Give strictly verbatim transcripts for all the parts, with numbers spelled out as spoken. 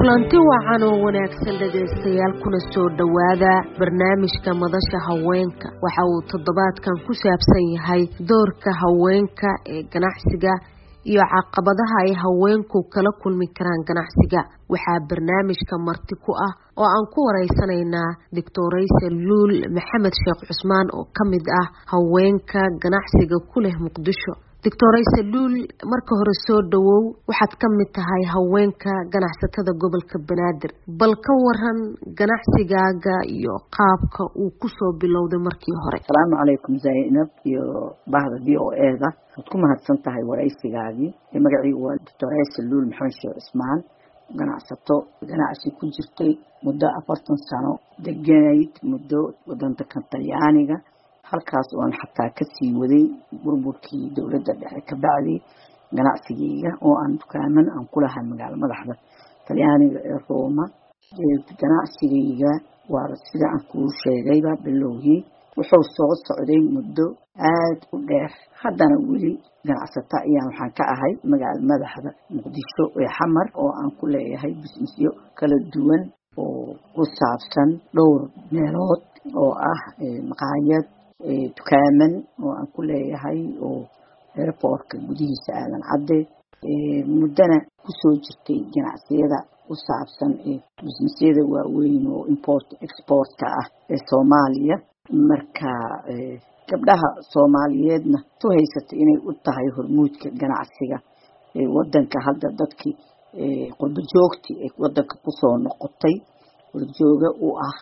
kulanti wacan oo wanaagsan dhagaystayaal kuna soo dhawaada barnaamijka madasha haweenka. waxa uu toddobaadkan ku saabsan yahay doorka haweenka ee ganacsiga iyo caqabadaha ay haweenku kala kulmi karaan ganacsiga. waxaa barnaamijka marti ku ah oo aan ku wareysanaynaa Doctoraysa Luul Maxamed Sheekh Cusmaan oo kamid ah haweenka ganacsiga ku leh Muqdisho. Doctoraysa Luul, marka hore soo dhawow, waxaad kamid tahay haweenka ganacsatada gobolka Banaadir. bal ka waran ganacsigaaga iyo qaabka uu ku soo bilowday markii hore. Assalaamu calaykum Zainab iyo bahda V O A da. Waad ku mahadsan tahay wareysigaagii. Magacaygu waa Doctoraysa Luul Maxamed Sheekh Cusmaan, ganacsato ganacsi ku jirtay muddo afartan sano, degayd muddo wadanka Talyaaniga. halkaas oo aan xataa ka sii waday burburkii dawladda dhexe ka bacdi ganacsigayga oo aan dukaaman aan ku lahaa magaalada madaxda Talyaaniga ee Roma. ganacsigayga waa sida aan kuu sheegayba bilowgii wuxuu soo socday muddo aad u dheer. haddana weli ganacsata ayaan waxaan ka ahay magaalada madaxda Muqdisho ee Xamar, oo aan ku leeyahay businessyo kala duwan oo ku saabsan dhowr meelood oo ah maqaayad, dukaaman oo aan ku leeyahay oo airportka gudihiisa aadan cadde. muddana ku soo jirtay ganacsiyada ku saabsan ee businessyada waaweyn oo import exportka ah ee Soomaaliya. marka gabdhaha Soomaaliyeedna tu haysatay inay u tahay hormuudka ganacsiga ee wadanka. hadda dadkii qurbo joogtii ee wadanka ku soo noqotay warjooga u ah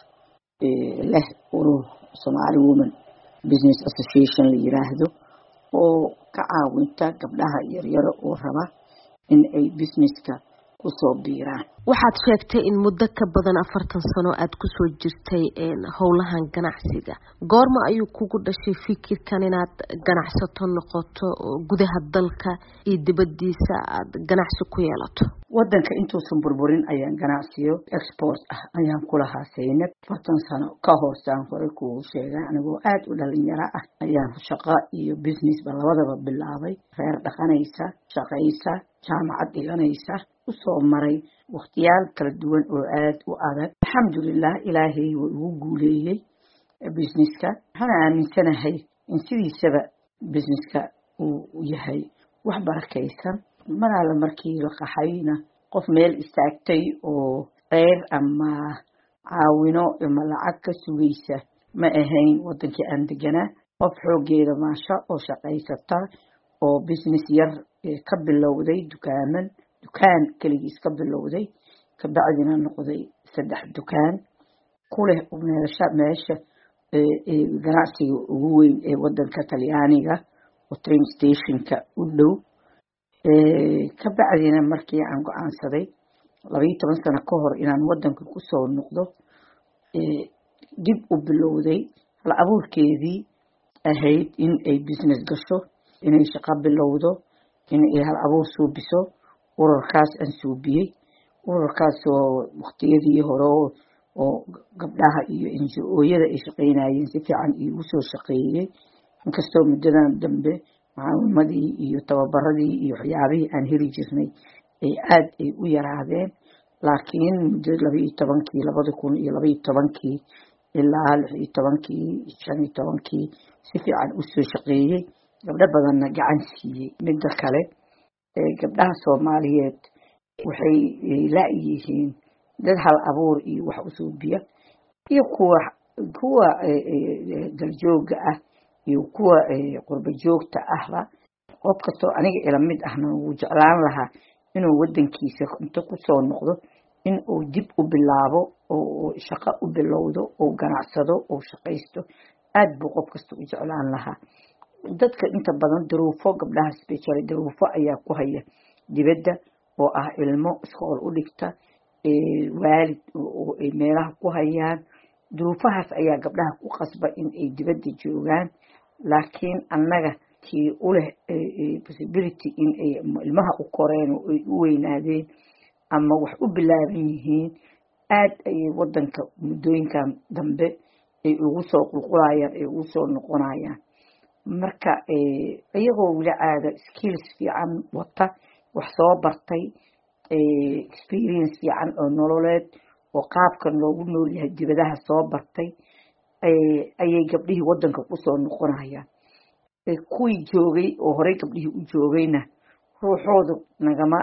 leh urur Somali Women Business Association la yiraahdo oo ka caawinta gabdhaha yaryar oo raba in ay businesska ku soo biiraan. waxaad sheegtay in muddo ka badan afartan sano aad ku soo jirtay howlahan ganacsiga. goorma ayuu kugu dhashay fikirkan inaad ganacsato noqoto oo gudaha dalka iyo dibadiisa aad ganacsi ku yeelato? wadanka intuusan burburin ayaan ganacsiyo export ah ayaan ku lahaa Zainab. afartan sano ka hor saan hore kugu sheegay, anigoo aad u dhalinyaro ah ayaan shaqo iyo business ba labadaba bilaabay. reer dhaqanaysa, shaqaysa, jaamacad dhiganaysa, u soo maray waqtiyaal kala duwan oo aad u adag. alxamdulillah, ilaahay wuu igu guuleeyay businesska. waxaan aaminsanahay in sidiisaba businesska uu yahay wax barakaysan. mar alla markii la qaxayna qof meel istaagtay oo qeyr ama caawino ama lacag ka sugaysa ma ahayn wadankii aan deganaa. qof xoogeeda maasha oo shaqaysata oo business yar ka bilowday, dukaaman dukaan kaligiis ka bilowday, ka bacdina noqday saddex dukaan ku leh meesha meesha ee ganacsiga ugu weyn ee wadanka Talyaaniga oo train stationka u dhow. ka bacdina markii aan go'aansaday laba iyo toban sano ka hor inaan wadanka ku soo noqdo, dib u bilowday la abuurkeedii ahayd in ay business gasho, inay shaqo bilowdo, in ay hal abuur suubiso. ururkaas aan suubiyey. ururkaas oo waqtiyadii hore oo gabdhaha iyo N G O-yada ay shaqaynayeen si fiican igu soo shaqeeyay. inkastoo muddadan dambe macluumadii iyo tababaradii iyo waxyaabihii aan heli jirnay ay aad ay u yaraadeen, laakiin muddo laba iyo tobankii labada kun iyo laba iyo tobankii ilaa lix iyo tobankii shan iyo tobankii si fiican u soo shaqeeyay, gabdho badanna gacan siiyey. midda kale gabdhaha Soomaaliyeed waxay laayihiin dad hal abuur iyo wax u suubiya, iyo kuwa kuwa daljooga ah iyo kuwa qurbo joogta ahba. qof kastoo aniga ila mid ahna wuu jeclaan lahaa inuu wadankiisa inta ku soo noqdo in uu dib u bilaabo oo shaqo u bilowdo oo ganacsado oo shaqaysto. aad buu qof kasta u jeclaan lahaa. dadka inta badan duruufo gabdhaha special duruufo ayaa ku haya dibadda oo ah ilmo iskool u dhigta, ee waalid oo ay meelaha ku hayaan. duruufahaas ayaa gabdhaha ku qasba in ay dibadda joogaan. laakiin annaga tii u leh possibility in ay ilmaha u koreen oo ay u weynaadeen ama wax u bilaaban yihiin, aad ayay wadanka muddooyinkan dambe ay ugu soo qulqulayaan, ay ugu soo noqonayaan. marka iyagoo wili caada skills fiican wata, wax soo bartay, experience fiican oo nololeed oo qaabkan loogu nool yahay dibadaha soo bartay ayay gabdhihii wadanka kusoo noqonayaan kuwii joogay oo horey gabdhihii u joogayna ruuxooda nagama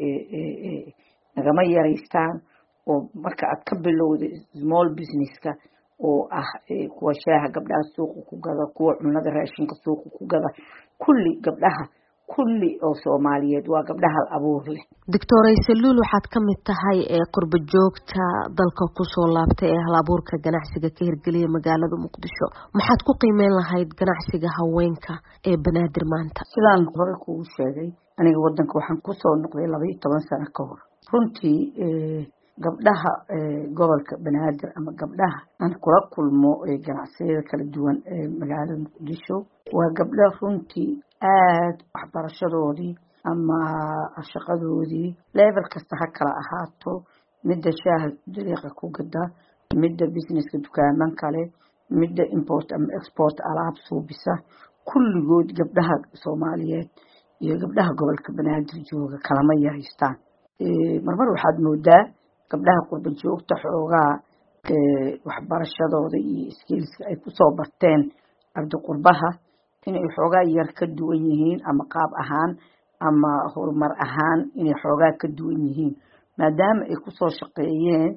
nagama yaraystaan oo marka aad ka bilowday small businesska oo ah kuwa shaaha gabdhaha suuqa ku gada kuwa cunada raashinka suuqa ku gada kulli gabdhaha kulli oo Soomaaliyeed waa gabdhaha abuur leh. Doctor Aysaluul waxaad ka mid tahay ee qurba joogta dalka ku soo laabtay ee hal abuurka ganacsiga ka hirgeliyay magaalada Muqdisho. Maxaad ku qiimeyn lahayd ganacsiga haweenka ee Banaadir maanta? Sidaan hore kugu sheegay aniga wadanka waxaan ku soo noqday laba iyo toban sano ka hor. Runtii gabdhaha gobolka Banaadir ama gabdhaha aan kula kulmo ee ganacsiyada kala duwan ee magaalada Muqdisho waa gabdho runtii aad waxbarashadoodii ama shaqadoodii level kasta ha kala ahaato midda shaaha dariiqa ku gada midda businesska dukaaman kale midda import ama export alaab suubisa kulligood gabdhaha Soomaaliyeed iyo gabdhaha gobolka Banaadir jooga kalama yahaystaan marmar waxaad moodaa gabdhaha qurba joogta xoogaa waxbarashadooda iyo skillska ay ku soo barteen arday qurbaha inay xoogaa yar ka duwan yihiin ama qaab ahaan ama horumar ahaan inay xoogaa ka duwan yihiin maadaama ay ku soo shaqeeyeen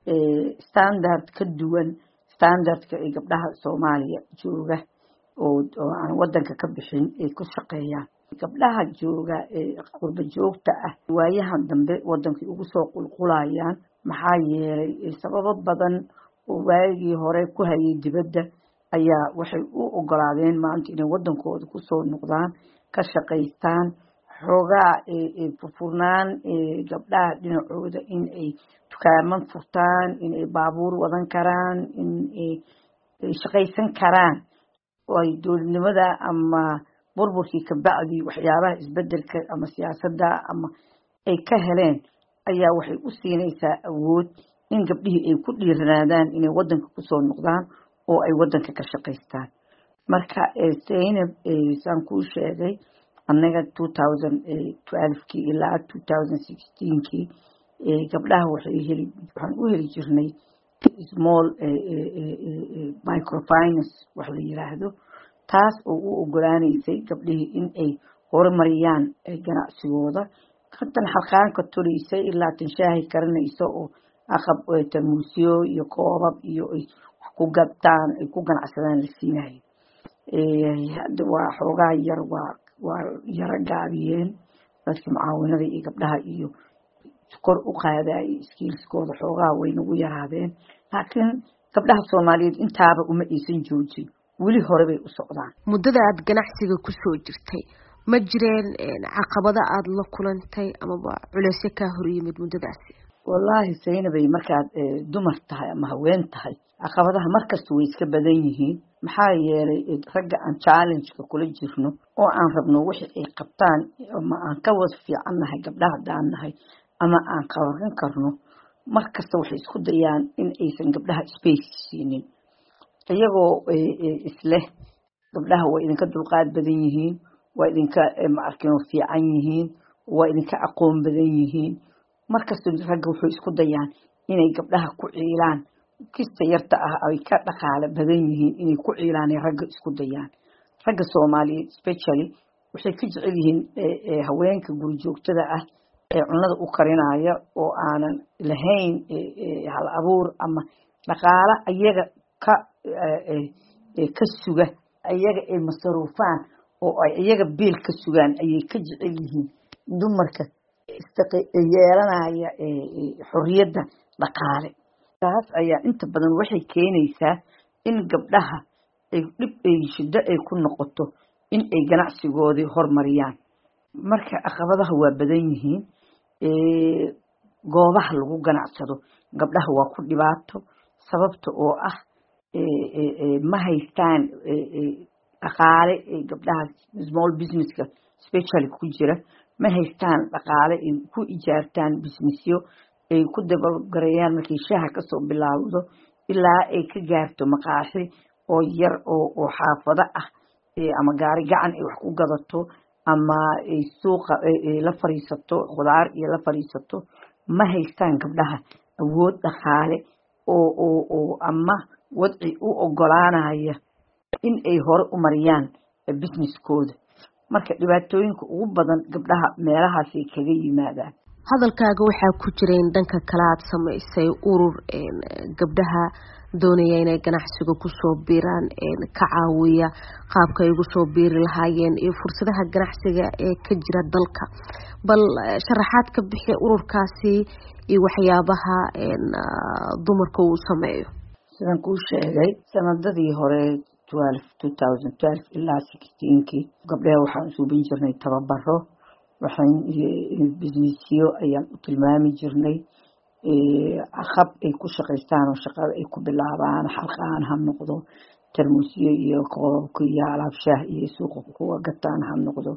standard ka duwan standardka ay gabdhaha Soomaaliya jooga oo aan wadanka ka bixin ay ku shaqeeyaan gabdhaha jooga ee qurba joogta ah waayahan dambe wadanka ugu soo qulqulayaan maxaa yeelay sababo badan oo waagii hore ku hayay dibadda ayaa waxay u ogolaadeen maanta inay wadankooda ku soo noqdaan ka shaqeystaan xoogaa ee furfurnaan ee gabdhaha dhinacooda in ay dukaaman furtaan in ay baabuur wadan karaan in ay shaqaysan karaan oo ay dowladnimada ama burburkii ka bacdi waxyaabaha isbedelka ama siyaasadda ama ay ka heleen ayaa waxay u siinaysaa awood in gabdhihii ay ku dhiiranaadaan inay wadanka ku soo noqdaan oo ay wadanka ka shaqaystaan marka Zainab saan ku sheegay annaga two thousand twelve kii ilaa two thousand sixteen kii gabdhaha waxay heli waxaan u heli jirnay small microfinance wax la yiraahdo taas oo u ogolaanaysay gabdhihii in ay horumariyaan ganacsigooda kantan xalqaanka tulisay ilaa tan shaahi karinayso oo aqab tarmuusyo iyo koobab iyo ay ku gadtaan ay ku ganacsadaan la siinayo hadda waa xoogaa yar waa waa yara gaabiyeen dadka mucaawinada iyo gabdhaha iyo kor u qaaday skillskooda xoogaa way nagu yaraadeen laakiin gabdhaha Soomaaliyeed intaaba uma aysan joojin weli hore bay u socdaan muddada aad ganacsiga ku soo jirtay ma jireen caqabado aad la kulantay ama culeysyo ka hor yimid muddadaasi wallahi Zainabay markaad dumar tahay ama haween tahay caqabadaha markasta way iska badan yihiin maxaa yeelay ragga aan challenge-ka kula jirno oo aan rabno wixii ay qabtaan ama aan ka wada fiicannahay gabdhaha daanahay ama aan qaban karno markasta waxay isku dayaan in aysan gabdhaha space siinin iyagoo isleh gabdhaha way idinka dulqaad badan yihiin waa idinka ma arkin fiican yihiin waa idinka aqoon badan yihiin markasta ragga waxay isku dayaan inay gabdhaha ku ciilaan kista yarta ah ay ka dhaqaale badan yihiin inay ku ciilaan ragga isku dayaan ragga Soomaaliyeed especially waxay ka jecel yihiin haweenka guri joogtada ah ee cunada u karinaya oo aanan lahayn hal abuur ama dhaqaale ayaga ka ka suga ayaga ay masruufaan oo ay ayaga biil ka sugaan ayay ka jecel yihiin dumarka yeelanaya xorriyadda dhaqaale taas ayaa inta badan waxay keenaysaa in gabdhaha ay dib ay shida ay ku noqoto in ay ganacsigoodii horumariyaan marka caqabadaha waa badan yihiin goobaha lagu ganacsado gabdhaha waa ku dhibaato sababta oo ah ma haystaan dhaqaale gabdhaha small businesska especially ku jira ma haystaan dhaqaale ay ku ijaartaan businessyo ay ku dabalgarayaan markay shaaha ka soo bilaawdo ilaa ay ka gaarto maqaaxi oo yar oo oo xaafado ah ama gaari gacan ay wax ku gadato ama ay suuqa la fariisato khudaar iyo la fariisato ma haystaan gabdhaha awood dhaqaale oo oo oo ama wadci u ogolaanaya in ay hore u mariyaan businesskooda marka dhibaatooyinka ugu badan gabdhaha meelahaas ay kaga yimaadaan hadalkaaga waxaa ku jira in dhanka kale aad samaysay urur gabdhaha doonaya inay ganacsiga kusoo biiraan ka caawiya qaabka ay ugu soo biiri lahaayeen iyo fursadaha ganacsiga ee ka jira dalka bal sharaxaad ka bixi ururkaasi iyo waxyaabaha dumarka uu sameeyo sidaan kuu sheegay sanadadii hore ilaa sixteenkii gabdhaha waxaan u suubin jirnay tababaro waxaan businessyo ayaan u tilmaami jirnay hab ay ku shaqaystaan oo shaqada ay ku bilaabaan xalqaan ha noqdo tarmusyo iyo koobabka iyo alaab shaah iyo suuqa kuwa gataan ha noqdo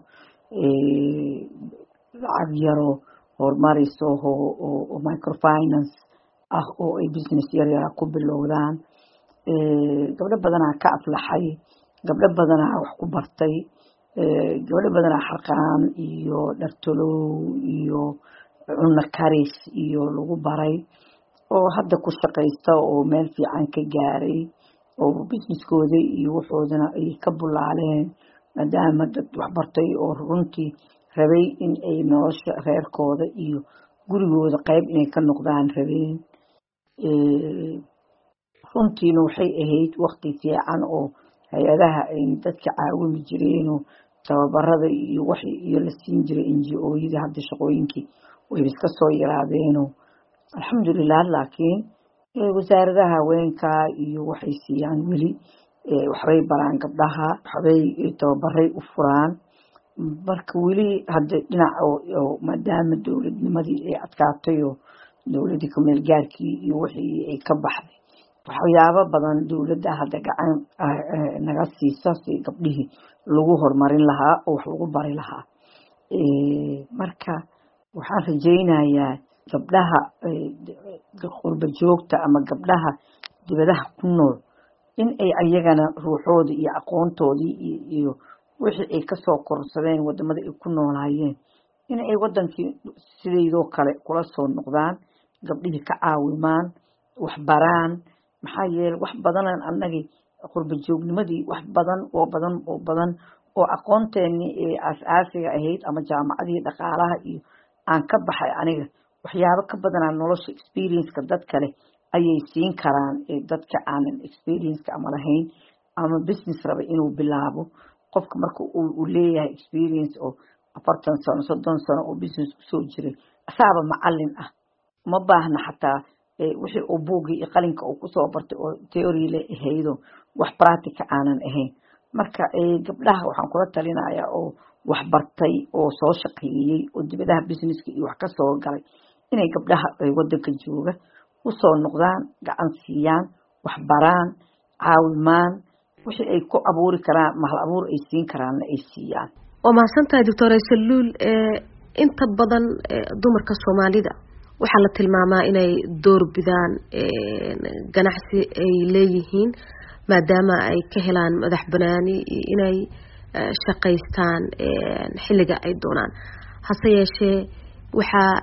lacag yaro horumariso oo microfinance ah oo ay business yar yar ku bilowdaan gabdho badanaa ka aflaxay gabdho badanaa wax ku bartay gabdho badanaa xalqaan iyo dhartolow iyo cunno karis iyo lagu baray oo hadda ku shaqaysta oo meel fiican ka gaaray oo businesskooda iyo waxoodana ay ka bulaaleen maadaama dad wax bartay oo runtii rabay in ay nolosha reerkooda iyo gurigooda qayb inay ka noqdaan rabeen runtiina waxay ahayd waqti fiican oo hay-adaha ay dadka caawimi jireenoo tababarada iyo wax iyo la siin jiray n g o-yada hadda shaqooyinkii way iska soo yaraadeenoo alxamdulilah laakiin wasaaradaha haweenka iyo waxay siiyaan weli waxbay baraan gabdhaha waxbay tababaray u furaan marka weli hadda dhinac oo maadaama dowladnimadii ay adkaatay oo dowladii kumeel gaarkii iyo wixii ay ka baxday waxyaabo badan dowladda hadda gacan naga siisa si gabdhihii lagu horumarin lahaa oo wax lagu bari lahaa marka waxaan rajaynayaa gabdhaha qurba joogta ama gabdhaha dibadaha ku nool in ay ayagana ruuxooda iyo aqoontoodii iyo wixii ay kasoo korsadeen wadamada ay ku noolaayeen in ay wadankii sideedoo kale kula soo noqdaan gabdhihii ka caawimaan wax baraan maxaa yeelay wax badanaan annagii qurba joognimadii wax badan oo badan oo badan oo aqoonteennii ee aas-aasiga ahayd ama jaamacadii dhaqaalaha iyo aan ka baxay aniga waxyaabo ka badanaa nolosha experienceka dad kale ayay siin karaan ee dadka aanan experienceka ama lahayn ama business raba inuu bilaabo qofka marka uu leeyahay experience oo afartan sano soddon sano oo business kusoo jiray asaaba macallin ah uma baahna xataa wixii uu buugii iyo qalinka uu kusoo bartay oo theory le ahaydo wax practica aanan ahayn marka gabdhaha waxaan kula talinayaa oo wax bartay oo soo shaqeeyey oo dibadaha businesska iyo wax ka soo galay inay gabdhaha wadanka jooga u soo noqdaan gacan siiyaan wax baraan caawimaan wixii ay ku abuuri karaan mahal abuur ay siin karaanna ay siiyaan waa mahadsantahay doctor Aysaluul inta badan dumarka Soomaalida waxaa la tilmaamaa inay door bidaan ganacsi ay leeyihiin maadaama ay ka helaan madax banaani inay shaqaystaan xilliga ay doonaan hase yeeshee waxaa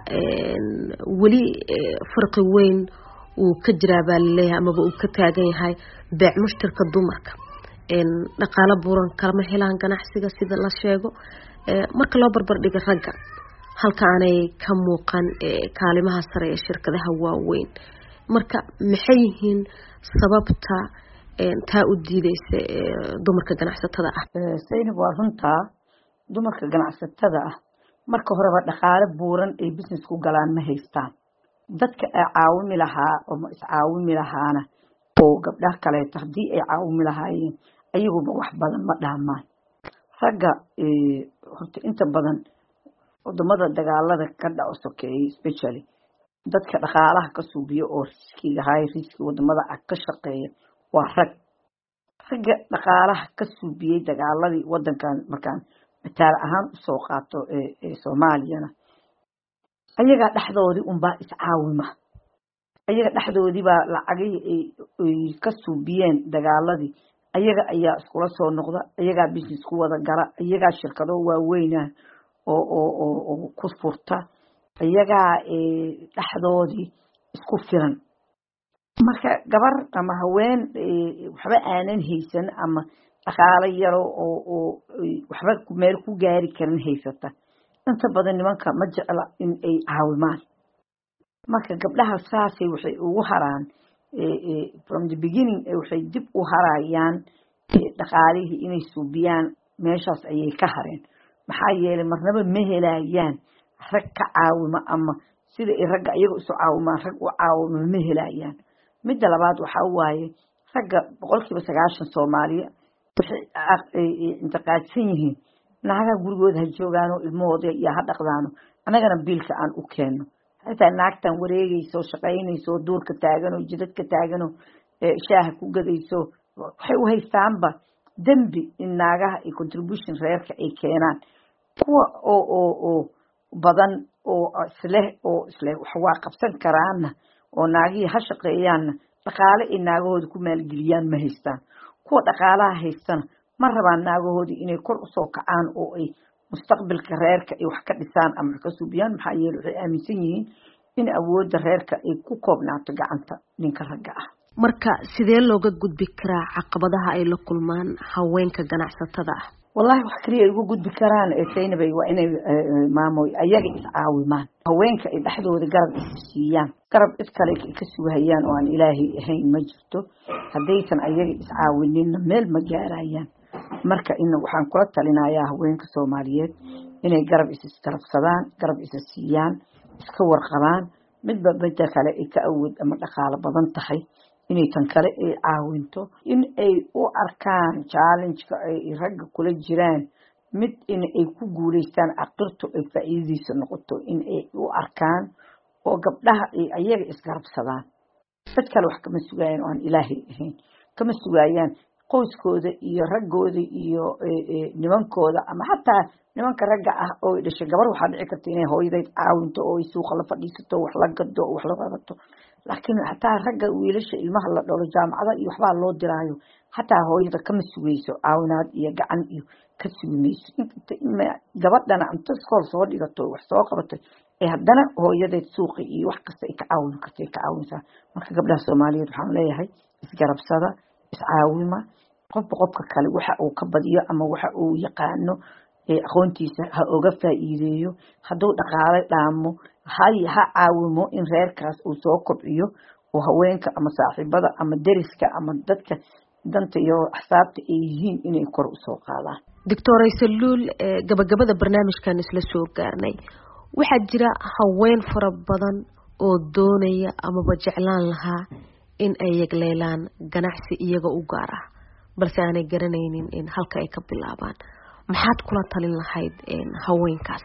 weli farqi weyn uu ka jiraa baa laleeyahay amaba uu ka taagan yahay beec mushtarka dumarka dhaqaalo buuran kalama helaan ganacsiga sida la sheego marka loo barbar dhiga ragga halka aanay ka muuqan kaalimaha sare ee shirkadaha waaweyn marka maxay yihiin sababta taa u diidaysa dumarka ganacsatada ah Zainab waa runtaa dumarka ganacsatada ah marka horeba dhaqaale buuran ay business ku galaan ma haystaan dadka ay caawimi lahaa oo is caawimi lahaana oo gabdhaha kale hadii ay caawimi lahaayeen ayaguba wax badan ma dhaamaan ragga horta inta badan wadamada dagaalada ka dhaco sokeeyay especially dadka dhaqaalaha ka suubiyo oo riskiga high risk wadamada ka shaqeeya waa rag ragga dhaqaalaha ka suubiyay dagaaladii wadankan markaan mataal ahaan u soo qaato ee Soomaaliyana ayaga dhaxdoodii un baa is caawima ayaga dhaxdoodii baa lacagay ay ka suubiyeen dagaaladii ayaga ayaa iskula soo noqda ayagaa business ku wada gara ayagaa shirkado waaweynah oo oo oo ku furta ayagaa dhaxdoodii isku filan marka gabar ama haween waxba aanan haysan ama dhaqaale yaro oo oo waxba meel ku gaari karin haysata inta badan nimanka ma jecla in ay caawimaan marka gabdhaha saasay waxay ugu haraan from the beginning waxay dib u harayaan dhaqaalihii inay suubiyaan meeshaas ayay ka hareen maxaa yeelay marnaba ma helayaan rag ka caawima ama sida ay ragga iyaga isu caawimaan rag u caawima ma helayaan midda labaad waxaa waaye ragga boqolkiiba sagaashan Soomaaliya waxay intiqaadsan yihiin naagaha gurigooda ha joogaan oo ilmahooda iyo ha dhaqdaano anagana biilka aan u keenno hataa naagtan wareegayso shaqaynayso duurka taagan oo jidadka taagan oo shaaha ku gadayso waxay u haystaanba dambi in naagaha ay contribution reerka ay keenaan kuwa oo oo oo badan oo isleh oo isleh wax waa qabsan karaana oo naagii ha shaqeeyaanna dhaqaale ay naagahooda ku maalgeliyaan ma haystaan kuwa dhaqaalaha haystana ma rabaan naagahoodii inay kor u soo kacaan oo ay mustaqbalka reerka ay wax ka dhisaan ama wax ka suubiyaan maxaa yeelay waxay aaminsan yihiin in awoodda reerka ay ku koobnaato gacanta ninka ragga ah marka sidee looga gudbi karaa caqabadaha ay la kulmaan haweenka ganacsatada ah wallahi wax kaliya ay ugu gudbi karaan ee taynabay waa inay maamoy ayaga is caawimaan haweenka ay dhaxdooda garab siiyaan garab is kale ka sugayaan oo aan ilaahay ahayn ma jirto haddaysan ayaga is caawinin meel ma gaarayaan marka in waxaan kula talinayaa haweenka Soomaaliyeed inay garab is iskarabsadaan garab is siiyaan iska warqabaan midba midda kale ay ka awood ama dhaqaale badan tahay inay tan kale ay caawinto in ay u arkaan challenge-ka ay ragga kula jiraan mid in ay ku guuleystaan aqirto ay faa'iideyso noqoto in ay u arkaan oo gabdhaha ay ayaga isgarabsadaan dad kale wax kama sugayaan oo aan ilaahay ahayn kama sugayaan qoyskooda iyo raggooda iyo nimankooda ama xataa nimanka ragga ah oo dhashay gabar waxa dhici karta inay hooyadeed caawinto oo ay suuqa la fadhiisato wax la gado wax la qabato laakiin xataa ragga wiilasha ilmaha la dhalo jaamacada iyo waxba loo diraayo xataa hooyada kama sugayso caawinaad iyo gacan iyo ka sugmayso inta gabadhana inta iskool soo dhigato wax soo qabato ee haddana hooyadeed suuqa iyo wax kasta ay ka caawin kartay ka caawintaa marka gabdhaha Soomaaliyeed waxaan leeyahay isgarabsada iscaawima qofba qofka kale waxa uu ka badiyo ama waxa uu yaqaano ee aqoontiisa ha uga faa'iideeyo hadduu dhaqaale dhaamo hay ha caawimo in reerkaas uu soo kobciyo oo haweenka ama saaxiibada ama deriska ama dadka danta iyo xisaabta ay yihiin inay kor u soo qaadaan Doctor Aysaluul gabagabada barnaamijkan isla soo gaarnay waxaa jira haween fara badan oo doonaya ama jeclaan lahaa in ay yagleelaan ganacsi iyaga u gaar ah balse aanay garanaynin in halka ay ka bilaabaan maxaad kula talin lahayd haweenkaas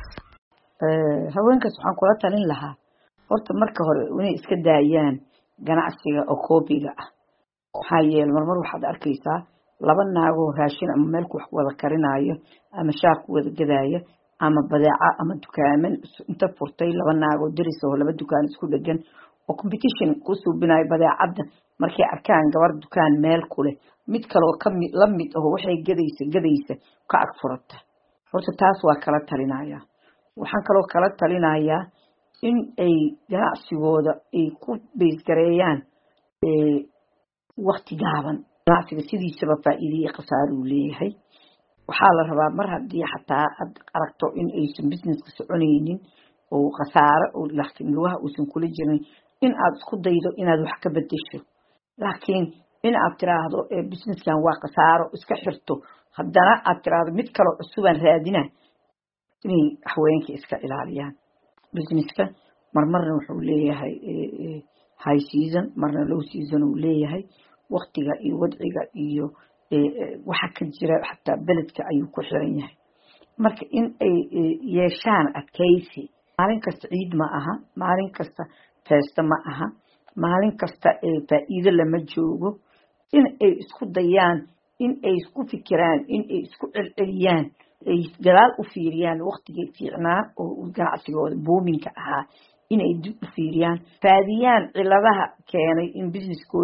ee haweenkaas waxaan kula talin lahaa horta marka hore inay iska daayaan ganacsiga oo koobiga ah waxaa yeelay marmar waxaad arkaysaa laba naagoo raashin ama meel ku wax wada karinaayo ama shaaq wada gadaayo ama badeeca ama dukaaman inta furtay laba naagoo deris oo laba dukaan isku dhagan oo competition ku suubinayo badeecada markay arkaan gabar dukaan meel ku leh mid kale oo ka mid la mid ah waxay gadaysa gadaysa ka ag furata horta taas waa kala talinaya waxaan kaloo kala talinayaa in ay ganacsigooda ay ku bees gareeyaan ee waqti gaaban ganacsiga sidiisaba faa'iido iyo khasaaro uu leeyahay waxaa la rabaa mar haddii xataa aad aragto in aysan businesska soconaynin oo khasaaro oo laakiin lugaha uusan kula jirin in aad isku daydo inaad wax ka bedesho laakiin in aad tiraahdo ee businesskan waa khasaaro iska xirto haddana aad tiraahdo mid kale cusub aan raadina inay haweenka iska ilaaliyaan businesska marmarna wuxuu leeyahay high season marna low season uu leeyahay waqtiga iyo wadciga iyo waxa ka jira xataa beledka ayuu ku xiran yahay marka in ay yeeshaan adkaysi maalin kasta ciid ma aha maalin kasta feesta ma aha maalin kasta ee faa'iido lama joogo in ay isku dayaan in ay isku fikiraan in ay isku celceliyaan ay gadaal u fiiriyaan waqtigii fiicnaa oo ganacsigooda boominka ahaa in ay dib u fiiriyaan faadiyaan ciladaha keenay in businesskooda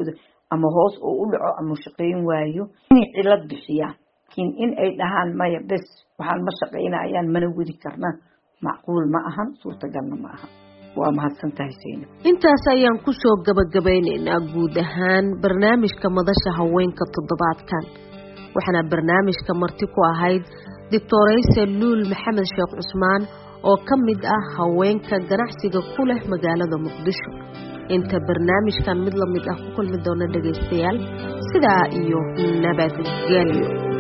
ama hoos oo u dhaco ama shaqayn waayo inay cilad bixiyaan laakiin in ay dhahaan maya bes waxaan ma shaqaynayaan mana wadi karna macquul ma ahan suurtagalna ma aha waa mahadsantahay Sayna intaas ayaan ku soo gabagabeynaynaa guud ahaan barnaamijka madasha haweenka toddobaadkan waxaana barnaamijka marti ku ahayd Doctoraysa Luul Maxamed Sheekh Cusmaan oo ka mid ah haweenka ganacsiga ku leh magaalada Muqdisho inta barnaamijkan mid la mid ah ku kulmi doona dhageystayaal sidaa iyo nabadgelyo